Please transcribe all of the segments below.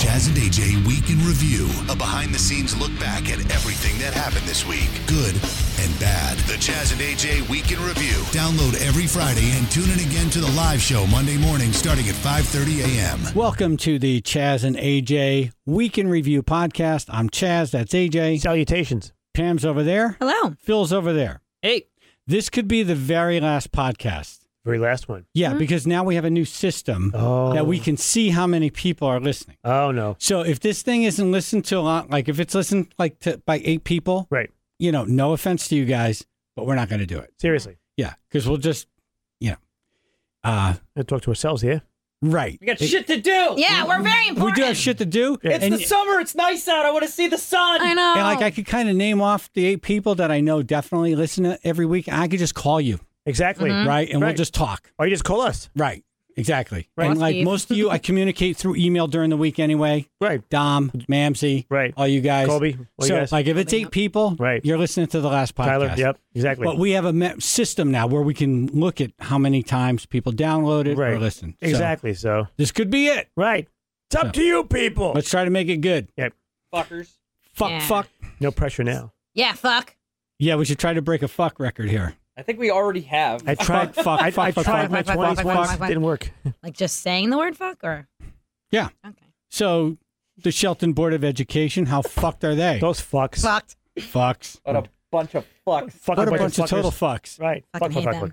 Chaz and AJ Week in Review, a behind-the-scenes look back at everything that happened this week, good and bad. The Chaz and AJ Week in Review. Download every Friday and tune in again to the live show Monday morning starting at 5:30 a.m. Welcome to the Chaz and AJ Week in Review podcast. I'm Chaz, that's AJ. Salutations. Pam's over there. Hello. Phil's over there. Hey. This could be the very last podcast. Very last one. Yeah, because now we have a new system that we can see how many people are listening. Oh, no. So if this thing isn't listened to a lot, like if it's listened by 8 people, Right. you know, no offense to you guys, but we're not going to do it. Seriously. Yeah, because we'll just, We'll talk to ourselves here. right. We got shit to do. Yeah, we're very important. We do have shit to do. It's and, the summer. It's nice out. I want to see the sun. I know. and like I could kind of name off the 8 people that I know definitely listen to every week. And I could just call you, Exactly. right? And we'll Right. just talk. Or you just call us. Right. Exactly. Right. And like Steve. most of you, I communicate through email during the week anyway. Right. Dom, Mamsie, Right. all you guys. Colby, all you So guys. like if it's 8 people, Right. you're listening to the last podcast. Tyler. Yep. Exactly. But we have a system now where we can look at how many times people download it or Right. listen. So Exactly. So, this could be it. right. It's up to you, people. Let's try to make it good. Yep. Fuckers. Fuck, Yeah. fuck. No pressure now. Yeah, fuck. Yeah, we should try to break a fuck record here. I think we already have. I tried. Fuck, I fuck, fuck, tried my fuck, 20s fuck, once. fuck, fuck. Didn't work. Like just saying the word fuck or? Yeah. Okay. So the Shelton Board of Education, how fucked are they? Those fucks. Fucked. Fucks. What a bunch of fucks. Fuck What a bunch of fuckers. total fucks. Right. Fucking hate them.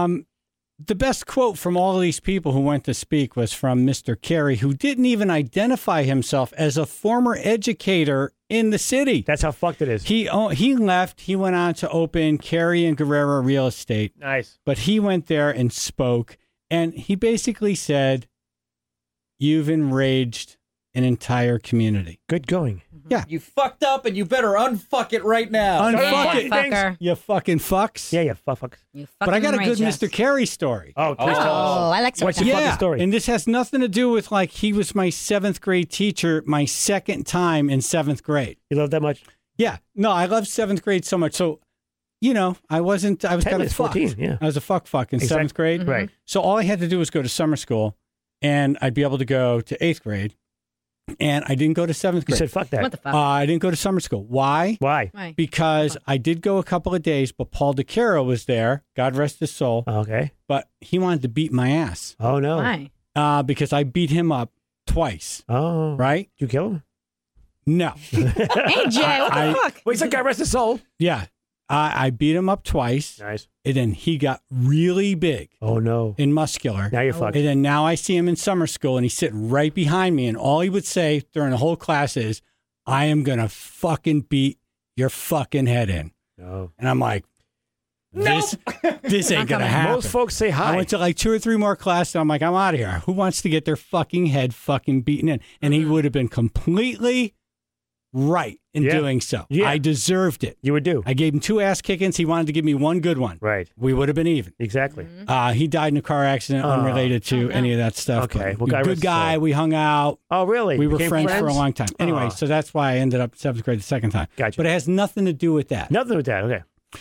The best quote from all of these people who went to speak was from Mr. Carey, who didn't even identify himself as a former educator in the city. That's how fucked it is. He left. He went on to open Carey and Guerrero Real Estate, Nice. but he went there and spoke, and he basically said, "You've enraged an entire community. Good going. You fucked up and you better unfuck it right now. Unfuck Yeah, it, fucker. you fucking fucks." Yeah, fuck. You But I fucking got a good enraged us. Mr. Carey story. Oh, please tell Oh, us. I like some What's of your that. fucking story? And this has nothing to do with like he was my 7th grade teacher, my second time in 7th grade. You love that much? Yeah. No, I love 7th grade so much. So, you know, I was 10 kind of is fucked. 14, yeah. I was a fuck in Exact- 7th grade. Right. So all I had to do was go to summer school and I'd be able to go to 8th grade. And I didn't go to 7th You grade. said fuck that. What the fuck? I didn't go to summer school. Why? Why? Why? Because I did go a couple of days, but Paul DeCaro was there. God rest his soul. Okay. But he wanted to beat my ass Oh, no. Why? because I beat him up twice. Oh. Right? Did you kill him? No. Hey, Jay, what the fuck? Wait, some guy rest his soul. Yeah. I beat him up twice, Nice. and then he got really big Oh, no. and muscular. Now you're fucked. And then now I see him in summer school, and he's sitting right behind me, and all he would say during the whole class is, "I am going to fucking beat your fucking head in." No. And I'm like, this ain't going to happen. Most folks say hi. I went to like 2 or 3 more classes, and I'm like, I'm out of here. Who wants to get their fucking head fucking beaten in? And he would have been completely right in Yeah. doing so. Yeah. I deserved it. You would do. I gave him 2 ass kickings. He wanted to give me 1 good one. Right. We would have been even. Exactly. He died in a car accident unrelated to any of that stuff. Okay. But Well, God good rest his guy. soul. We hung out. Oh, really? We were Became friends for a long time. Anyway, Aw. so that's why I ended up 7th grade the second time. Gotcha. But it has nothing to do with that. Nothing with that. Okay.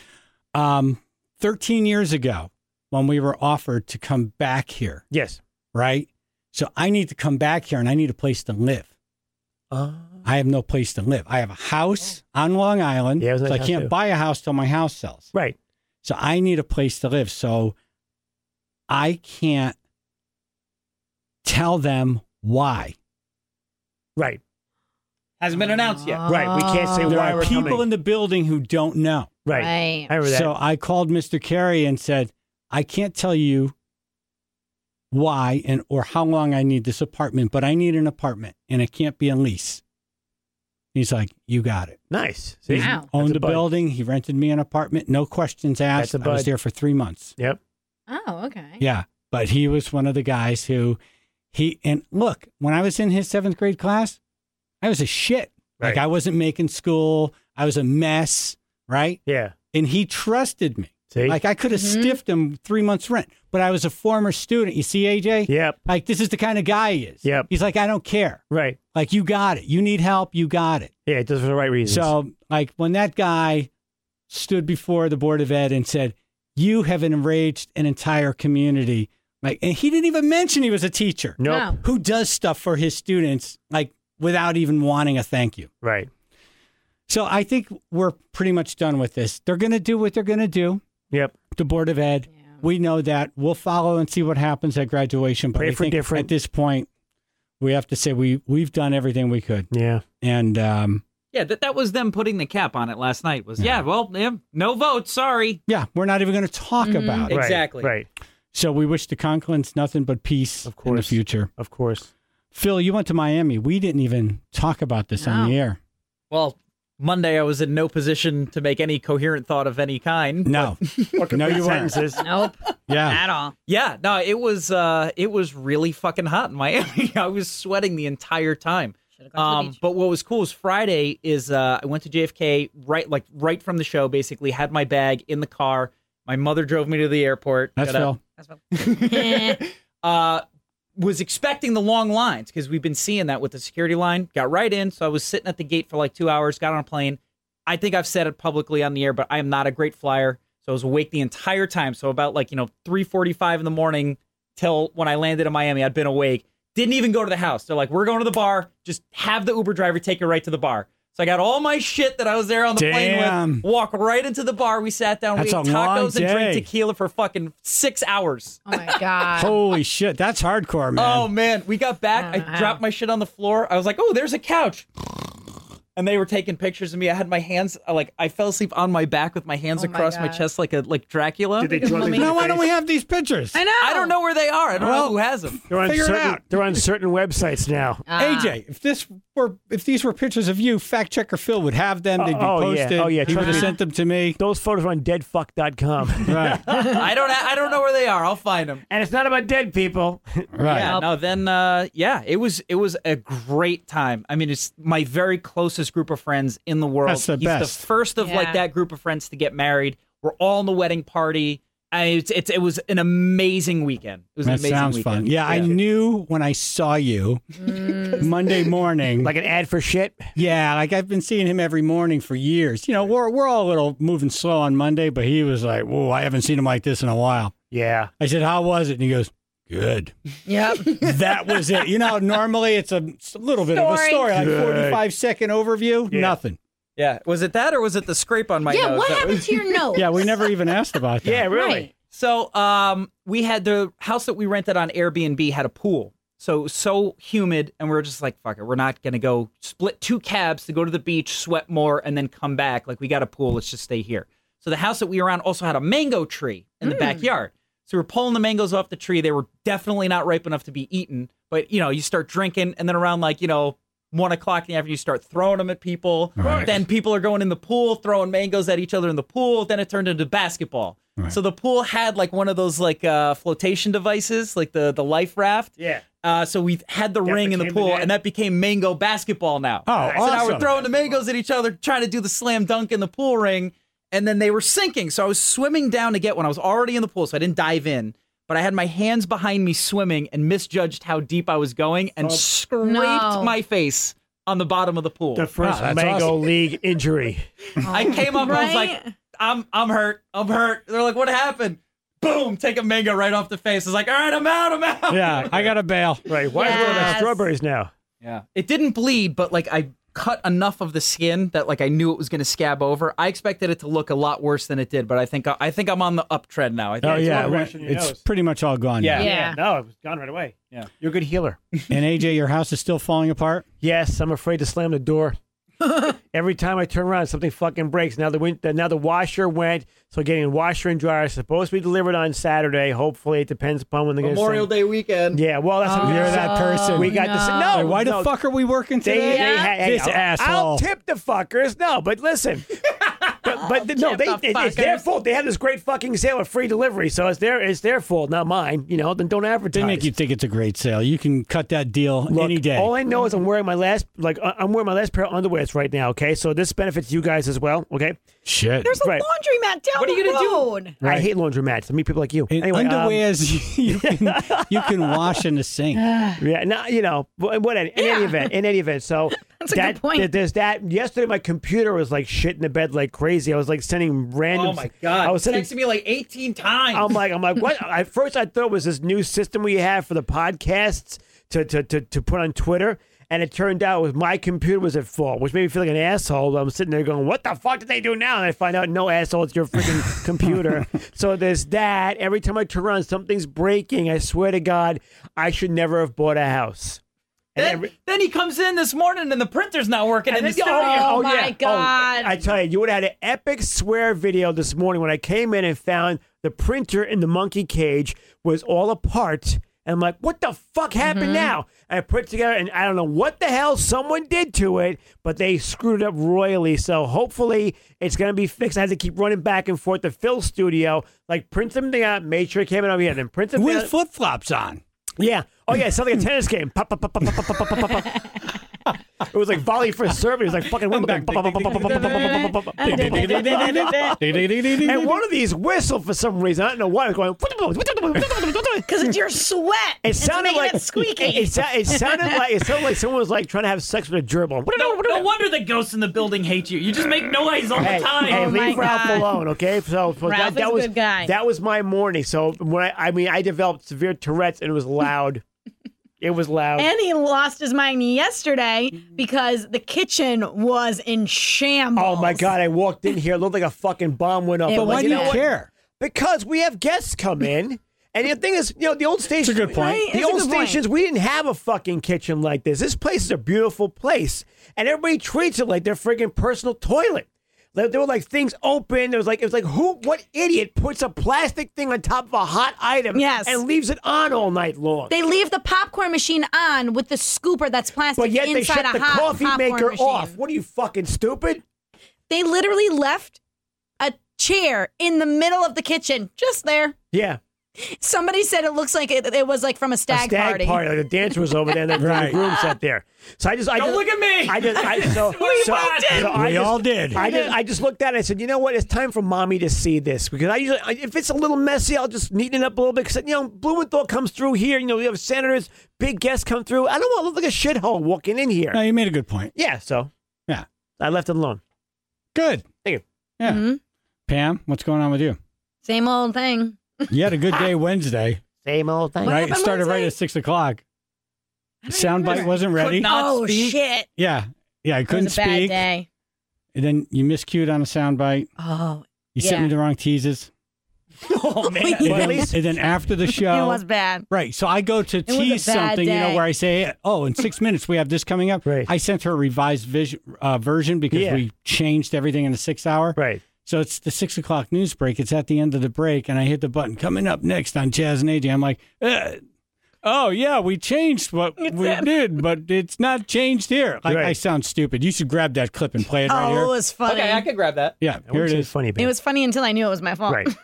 13 years ago, when we were offered to come back here, Yes. right? So I need to come back here and I need a place to live. I have no place to live. I have a house on Long Island. Yeah, it was a so nice I house, can't too. buy a house till my house sells. Right. So I need a place to live. So I can't tell them why. Right. Hasn't been announced yet. Right. We can't say There why are we're people coming. in the building who don't know. Right. Right. I remember that. So I called Mr. Carey and said, I can't tell you why and or how long I need this apartment, but I need an apartment and it can't be on lease. He's like, you got it. Nice. See? Wow. That's Owned a bud. building. He rented me an apartment. No questions asked. That's a I was bud. there for 3 months. Yep. Oh, okay. Yeah. But he was one of the guys who and look, when I was in his 7th grade class, I was a shit. Like Right. I wasn't making school. I was a mess. Right. Yeah. And he trusted me. See? Like I could have stiffed him 3 months rent, but I was a former student. You see, AJ? Yep. Like this is the kind of guy he is. Yep. He's like, I don't care. Right. Like you got it. You need help. You got it. Yeah, it does for the right reasons. So like when that guy stood before the Board of Ed and said, you have enraged an entire community. Like, and he didn't even mention he was a teacher nope. No. who does stuff for his students. Like without even wanting a thank you. Right. So I think we're pretty much done with this. They're going to do what they're going to do. Yep. The Board of Ed. Yeah. We know that. We'll follow and see what happens at graduation. But Pray I for think different. at this point, we have to say we've done everything we could. Yeah. And Yeah, that was them putting the cap on it last night. No votes, sorry. yeah, we're not even going to talk about it. Exactly. Right. So we wish the Conklins nothing but peace Of in the course. future. Of course. Phil, you went to Miami. We didn't even talk about this on No. the air. Well, Monday I was in no position to make any coherent thought of any kind. No. No, you weren't. Sentences. Nope. Yeah. At all. Yeah, no, it was really fucking hot in Miami. I was sweating the entire time. Should've gone to the beach. But what was cool is Friday is I went to JFK right from the show. Basically, had my bag in the car. My mother drove me to the airport. That's Phil. That's what- Was expecting the long lines because we've been seeing that with the security line. Got right in, so I was sitting at the gate for like 2 hours. Got on a plane. I think I've said it publicly on the air, but I am not a great flyer, so I was awake the entire time. So about 3:45 in the morning till when I landed in Miami, I'd been awake. Didn't even go to the house. They're like, "We're going to the bar. Just have the Uber driver take you right to the bar." So I got all my shit that I was there on the plane Damn. with. Walk right into the bar. We sat down. That's we a ate long tacos and drank day. tequila for fucking 6 hours. Oh my God. Holy shit. That's hardcore, man. Oh man, we got back. I Wow. dropped my shit on the floor. I was like, "Oh, there's a couch," and they were taking pictures of me. I had my hands I fell asleep on my back with my hands Oh my across my God. chest like Dracula. Did they draw these Now, in why your don't we face? have these pictures? I know. I don't know where they are. I don't Well, know who has them. They're on Figure it certain. out. They're on certain websites now. AJ, if these were pictures of you, fact checker Phil would have them. They'd be Oh, yeah. posted. Oh, yeah. He would have Trust me. sent them to me. Those photos are on deadfuck.com. Right. I don't know where they are. I'll find them. And it's not about dead people. Right. Yeah. No. Then. It was a great time. I mean, it's my very closest group of friends in the world. That's the He's best. the first of Yeah. that group of friends to get married. We're all in the wedding party. It was an amazing weekend. It was an That amazing sounds weekend. fun. Yeah, I knew when I saw you Monday morning. Like an ad for shit. Yeah, I've been seeing him every morning for years. We're all a little moving slow on Monday, but he was like, "Whoa, I haven't seen him like this in a while." Yeah. I said, "How was it?" And he goes, "Good." Yep. That was it. Normally it's a little bit of a story, like Good. 45-second overview. Yeah. Nothing. Yeah. Was it that or was it the scrape on my Yeah, nose? what that happened was- to your nose? Yeah, we never even asked about that. Yeah, really. Right. So we had the house that we rented on Airbnb had a pool. So it was so humid, and we were just like, fuck it. We're not going to go split 2 cabs to go to the beach, sweat more, and then come back. Like, we got a pool. Let's just stay here. So the house that we were on also had a mango tree in the backyard. So we were pulling the mangoes off the tree. They were definitely not ripe enough to be eaten. But, you start drinking, and then around 1 o'clock in the afternoon, you start throwing them at people. Right. Then people are going in the pool, throwing mangoes at each other in the pool. Then it turned into basketball. Right. So the pool had one of those flotation devices, like the life raft. Yeah. So we had the ring in the became the pool, net. and that became mango basketball now. Oh, So now we're awesome. throwing the mangoes at each other, trying to do the slam dunk in the pool ring, and then they were sinking. So I was swimming down to get one. I was already in the pool, so I didn't dive in. But I had my hands behind me swimming and misjudged how deep I was going and scraped No. my face on the bottom of the pool. The first Wow, that's Mango awesome. League injury. I came up, I was like, Right? I'm hurt. I'm hurt. They're like, what happened? Boom, take a mango right off the face. I was like, all right, I'm out. Yeah, I got a bail. Right. Why is there Yes. strawberries now? Yeah. It didn't bleed, but I cut enough of the skin that I knew it was going to scab over. I expected it to look a lot worse than it did, but I think I'm on the uptrend now. I think Oh, yeah. all rash in your It's nose. pretty much all gone. Yeah. now. Yeah. No, it was gone right away. Yeah. You're a good healer. And AJ, your house is still falling apart? Yes, I'm afraid to slam the door. Every time I turn around, something fucking breaks. Now the washer went, so getting washer and dryer is supposed to be delivered on Saturday. Hopefully, it depends upon when they're going to Memorial Day weekend. Yeah, well, that's what You're that person. We got this. No, Hey, why no, the fuck are we working today? This I'll asshole. tip the fuckers. No, but listen. but no, Tip the it's their fuckers. fault. They had this great fucking sale of free delivery, so it's their fault, not mine. Then don't advertise. They make you think it's a great sale. You can cut that deal Look, any day. All I know is I'm wearing my last pair of underwears right now. Okay, so this benefits you guys as well. Okay, Shit. There's a Right. laundromat down What are you the gonna do? road. I hate laundromats. I meet people like you. In Anyway, underwears, you can wash in the sink. yeah, no, what in any event. So That's a good point. There's that. Yesterday, my computer was shit in the bed like crazy. I was sending random. Oh my God. I was sending. Texted me 18 times. I'm like, what? At first, I thought it was this new system we have for the podcasts to put on Twitter. And it turned out my computer was at fault, which made me feel like an asshole. I'm sitting there going, what the fuck did they do now? And I find out, no, asshole, it's your freaking computer. So there's that. Every time I turn around, something's breaking. I swear to God, I should never have bought a house. Then he comes in this morning and the printer's not working in the studio. Oh, my God. I tell you would have had an epic swear video this morning when I came in and found the printer in the monkey cage was all apart. And I'm like, what the fuck happened now? And I put it together, and I don't know what the hell someone did to it, but they screwed it up royally. So hopefully it's going to be fixed. I had to keep running back and forth to Phil's studio, like print something out, made sure it came in over here, then print something With out. flip-flops on. Yeah. Oh, yeah. It sounded like a tennis game. Pop, pop, pop, pop, pop, pop, pop, pop, pop. It was like volley for a serve. It was like fucking wing back. And one of these whistled for some reason. I don't know why. It was going. Because it's your sweat. It sounded making like it squeaky. It sounded like someone was like trying to have sex with a gerbil. No wonder the ghosts in the building hate you. You just make noise all the time. Hey, Oh my leave Ralph God. alone, okay? So Ralph that is a was good guy. That was my morning. So when I developed severe Tourette's and it was loud. It was loud. And he lost his mind yesterday because the kitchen was in shambles. Oh my God! I walked in here, it looked like a fucking bomb went off. It I'm was like, Why do you know what? care? Because we have guests come in. And the thing is, the old stations. It's a good point. Right? The It's a old good point. stations, we didn't have a fucking kitchen like this. This place is a beautiful place. And everybody treats it like their friggin' personal toilet. There were like things open. It was like, what idiot puts a plastic thing on top of a hot item Yes. and leaves it on all night long? They leave the popcorn machine on with the scooper that's plastic But yet they inside shut a the hot coffee popcorn maker machine. off. What are you, fucking stupid? They literally left a chair in the middle of the kitchen, just there. Yeah. Somebody said it looks like it was like from a stag party. Like the dancer was over there and then Right. the groom sat there. So I just Don't look at me. We all did. I just looked at it and I said, you know what? It's time for mommy to see this. Because I usually, if it's a little messy, I'll just neaten it up a little bit. Because, Blumenthal comes through here. We have senators, big guests come through. I don't want to look like a shithole walking in here. No, you made a good point. Yeah, so Yeah. I left it alone. Good. Thank you. Yeah. Mhm. Pam, what's going on with you? Same old thing. You had a good day Wednesday, Same old thing. What right? It happened started right Wednesday? at 6 o'clock. The soundbite wasn't ready. Could not Oh, speak. shit. Yeah. I It couldn't was a bad speak. day. And then you miscued on a soundbite. Oh, You sent me the wrong teases. Oh, man. Well, at least And then after the show. it was bad. Right. So I go to was a tease bad something, day. where I say, in 6 minutes we have this coming up. Right. I sent her a revised version because Yeah. we changed everything in the 6 hour. right. So it's the 6 o'clock news break. It's at the end of the break, and I hit the button. Coming up next on Chaz and AJ. I'm like, oh, yeah, we changed what we did, but it's not changed here. Like, Right. I sound stupid. You should grab that clip and play it right Oh, here. it was funny. Okay, I could grab that. Yeah, I here wouldn't it say is. funny, babe. It was funny until I knew it was my fault. Right.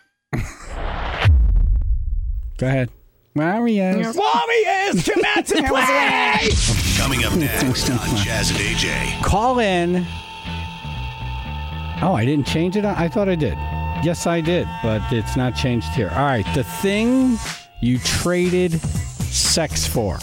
Go ahead. Warriors. Warriors, come out to play! Coming up next on Chaz and AJ. Call in. Oh, I didn't change it? I thought I did. Yes, I did, but it's not changed here. All right, the thing you traded sex for.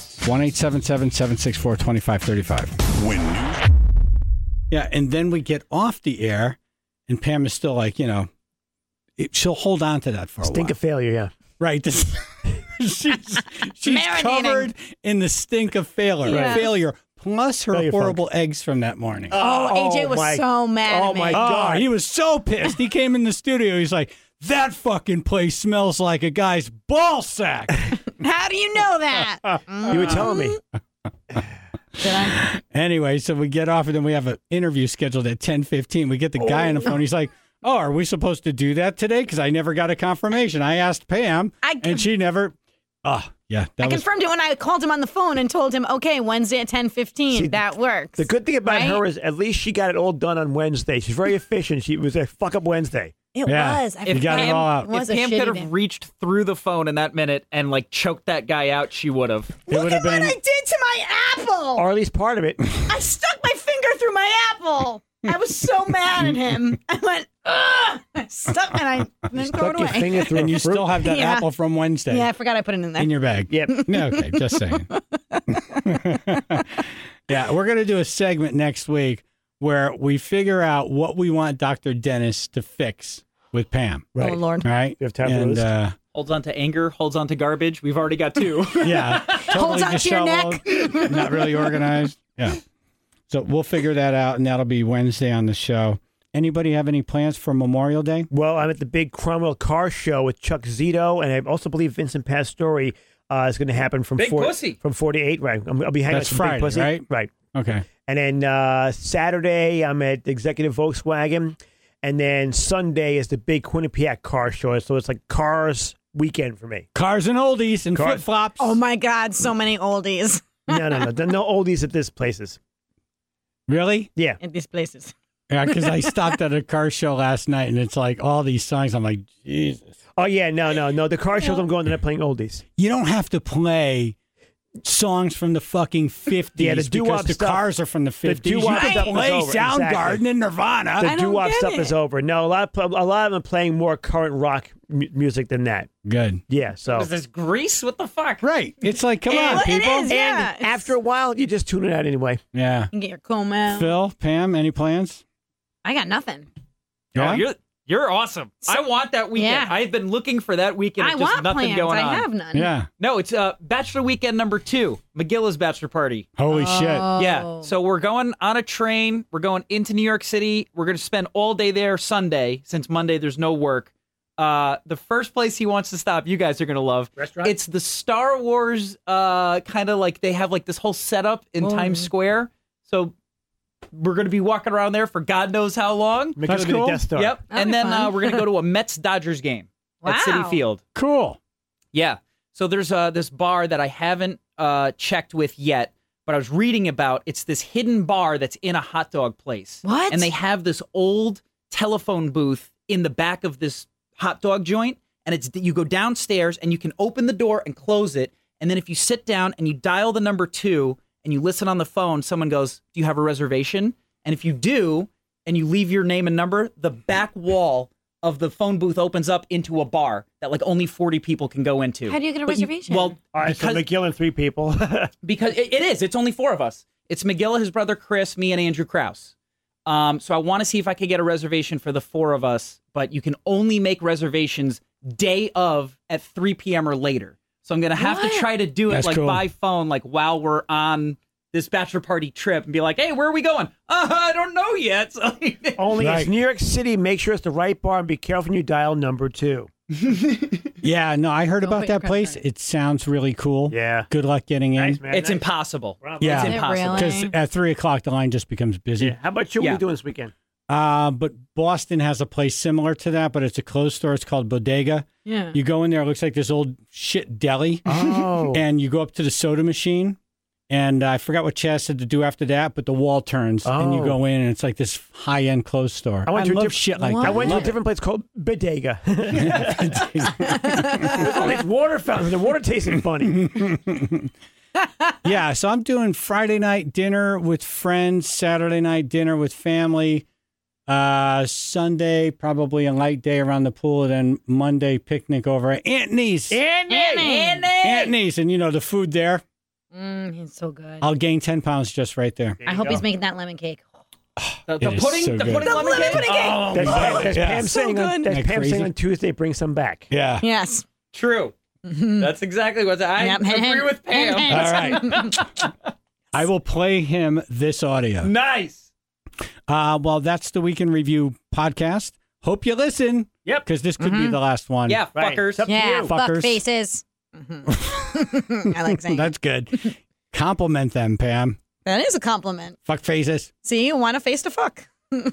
1-877-764-2535. When news Yeah, and then we get off the air, and Pam is still like, she'll hold on to that for a Stink while. of failure, yeah. Right. she's Marinating. covered in the stink of failure. Yes. Failure, plus her Failure horrible eggs from that morning. Oh, AJ was my- so mad oh at me. my Oh, God. he was so pissed. He came in the studio. He's like, that fucking place smells like a guy's ball sack. How do you know that? You were telling me. Did I? Anyway, so we get off and then we have an interview scheduled at 10:15. We get the guy on the phone. He's like, oh, are we supposed to do that today? Because I never got a confirmation. I asked Pam, and she never. Oh, yeah. I confirmed it when I called him on the phone and told him, okay, Wednesday at 10:15. See, That works. The good thing about Right? her is at least she got it all done on Wednesday. She's very efficient. She was a fuck up Wednesday. It Yeah. was. I You got it forgot. all out. It was If a Pam shitty could have day. reached through the phone in that minute and like choked that guy out, she would have. It would have What been. I did to my apple. Or at least part of it. I stuck my finger through my apple. I was so mad at him. I went, ugh. I stuck and I didn't throw it Stuck your away. finger through And a you fruit. still have that Yeah. apple from Wednesday Yeah, I forgot I put it in there. in your bag. Yep. No, okay, just saying. Yeah, we're going to do a segment next week where we figure out what we want Dr. Dennis to fix with Pam. Right. Oh, Lord. All right? You have time for and, this? Holds on to anger, holds on to garbage. We've already got two. Yeah. Totally Holds on to your neck. disheveled, not really organized. Yeah. So we'll figure that out, and that'll be Wednesday on the show. Anybody have any plans for Memorial Day? Well, I'm at the big Cromwell Car Show with Chuck Zito, and I also believe Vincent Pastore is going to happen from Big Pussy. from 4 to 8. Right. I'll be hanging That's out with Friday, Big Pussy. right? Right. Okay. And then Saturday, I'm at Executive Volkswagen. And then Sunday is the big Quinnipiac Car Show. So it's like cars weekend for me. Cars and oldies and Cars. flip-flops. Oh my God, so many oldies No. No oldies at this places. Really? Yeah. in these places. Yeah, because I stopped at a car show last night, and it's like all these songs. I'm like, Jesus. Oh, yeah. No. The car shows I'm going, they're not playing oldies. You don't have to play songs from the fucking 50s Yeah, the because doo-wop the stuff- cars are from the 50s. doo-wop You can stuff is play over, Soundgarden exactly. and Nirvana. The I don't doo-wop get stuff it. is over. No, a lot of them are playing more current rock music than that. Good. Yeah, so. Is this Grease? What the fuck? Right. It's like, come And- on, Well, it people. is, yeah. And after a while, you just tune it out anyway. Yeah. You can get your comb out. Phil, Pam, any plans? I got nothing. Yeah? Oh, you're awesome. I want that weekend. Yeah. I've been looking for that weekend. I Of just want nothing plans. going I on. have none. Yeah. No, it's Bachelor Weekend number 2, McGilla's Bachelor Party. Holy shit. Yeah. So we're going on a train. We're going into New York City. We're going to spend all day there Sunday, since Monday there's no work. The first place he wants to stop, you guys are going to love. Restaurant? It's the Star Wars kind of like they have like this whole setup in Times Square. So we're going to be walking around there for God knows how long. That's McGill to the cool. Death Star. Yep. That'll And be then fun. we're going to go to a Mets-Dodgers game at City Wow. Field. Cool. Yeah. So there's this bar that I haven't checked with yet, but I was reading about. It's this hidden bar that's in a hot dog place. What? And they have this old telephone booth in the back of this hot dog joint, and it's you go downstairs and you can open the door and close it, and then if you sit down and you dial the number 2 and you listen on the phone, someone goes, "Do you have a reservation?" And if you do, and you leave your name and number, the back wall of the phone booth opens up into a bar that like only 40 people can go into. How do you get a But reservation? Well, All right, so because, McGill and 3 people. because it is. It's only 4 of us. It's McGilla, his brother Chris, me, and Andrew Krause. So I want to see if I could get a reservation for the 4 of us, but you can only make reservations day of at 3 p.m. or later. So I'm going to have to What? try to do it That's like cool. by phone, like while we're on this bachelor party trip and be like, "Hey, where are we going?" I don't know yet. So Only Right. it's New York City. Make sure it's the right bar and be careful when you dial number 2. Yeah, no, I heard Don't about put your that place. credit card. It sounds really cool. Yeah. Good luck getting in. Nice, man. it's nice. impossible. Yeah. It's Is it impossible. really? Because at 3 o'clock, the line just becomes busy. Yeah. How about you? What are Yeah. you doing this weekend? But Boston has a place similar to that, but it's a closed store. It's called Bodega. yeah. You go in there, it looks like this old shit deli. Oh. And you go up to the soda machine. And I forgot what Chaz said to do after that, but the wall turns and you Oh. go in, and it's like this high-end closed store. I went to a love diff- shit like What? that. I went to a Love it. different place called Bodega. There's all these water fountains. The water tasting funny. Yeah, so I'm doing Friday night dinner with friends, Saturday night dinner with family, Sunday probably a light day around the pool, and then Monday picnic over at Anthony's. Anthony's, and you know the food there. He's so good. I'll gain 10 pounds just right there. I hope he's making that lemon cake. The It is pudding, so the good. pudding lemon cake. Oh, That's Yeah. Pam So saying on, good. that's Isn't that Pam saying crazy? on Tuesday, bring some back. Yeah. Yes. true. That's exactly what I Yep. agree with Pam. All right. I will play him this audio. Nice. Well, that's the Week in Review podcast. Hope you listen. Yep. Because this could be the last one. Yeah, Right. fuckers. It's up to Yeah. you. Fuck Fuckers. faces. I like saying That's good. Compliment them, Pam. that is a compliment. Fuck faces. See, you want a face to fuck. Because,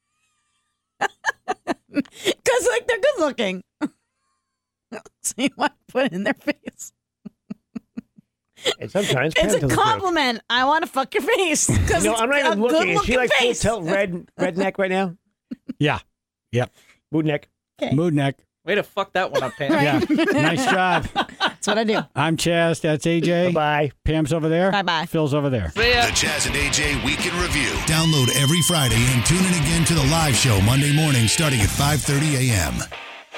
like, they're good looking. So you want to put it in their face. And sometimes Pam It's a tells the truth. compliment. I want to fuck your face. Because No, I'm not even looking. Is she like full face. tilt redneck right now? Yeah. Yep. Mood neck. Mood neck. Way to fuck that one up, Pam. Yeah. Nice job. That's what I do. I'm Chaz. That's AJ. Bye. Pam's over there. Bye-bye. Phil's over there. See ya. The Chaz and AJ Week in Review. Download every Friday and tune in again to the live show Monday morning starting at 5:30 a.m.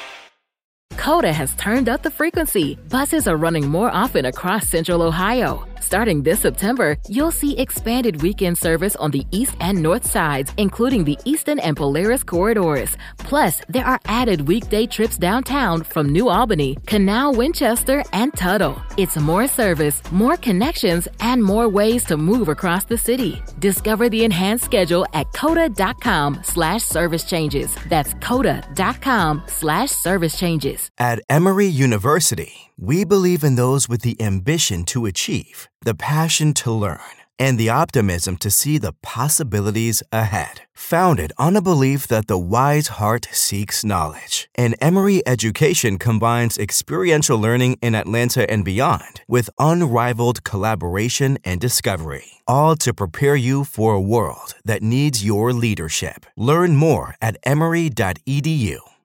Coda has turned up the frequency. Buses are running more often across Central Ohio. Starting this September, you'll see expanded weekend service on the east and north sides, including the Eastern and Polaris corridors. Plus, there are added weekday trips downtown from New Albany, Canal, Winchester, and Tuttle. It's more service, more connections, and more ways to move across the city. Discover the enhanced schedule at coda.com/service changes. That's coda.com/service changes. At Emory University, we believe in those with the ambition to achieve, the passion to learn, and the optimism to see the possibilities ahead. Founded on a belief that the wise heart seeks knowledge, and Emory Education combines experiential learning in Atlanta and beyond with unrivaled collaboration and discovery, all to prepare you for a world that needs your leadership. Learn more at emory.edu.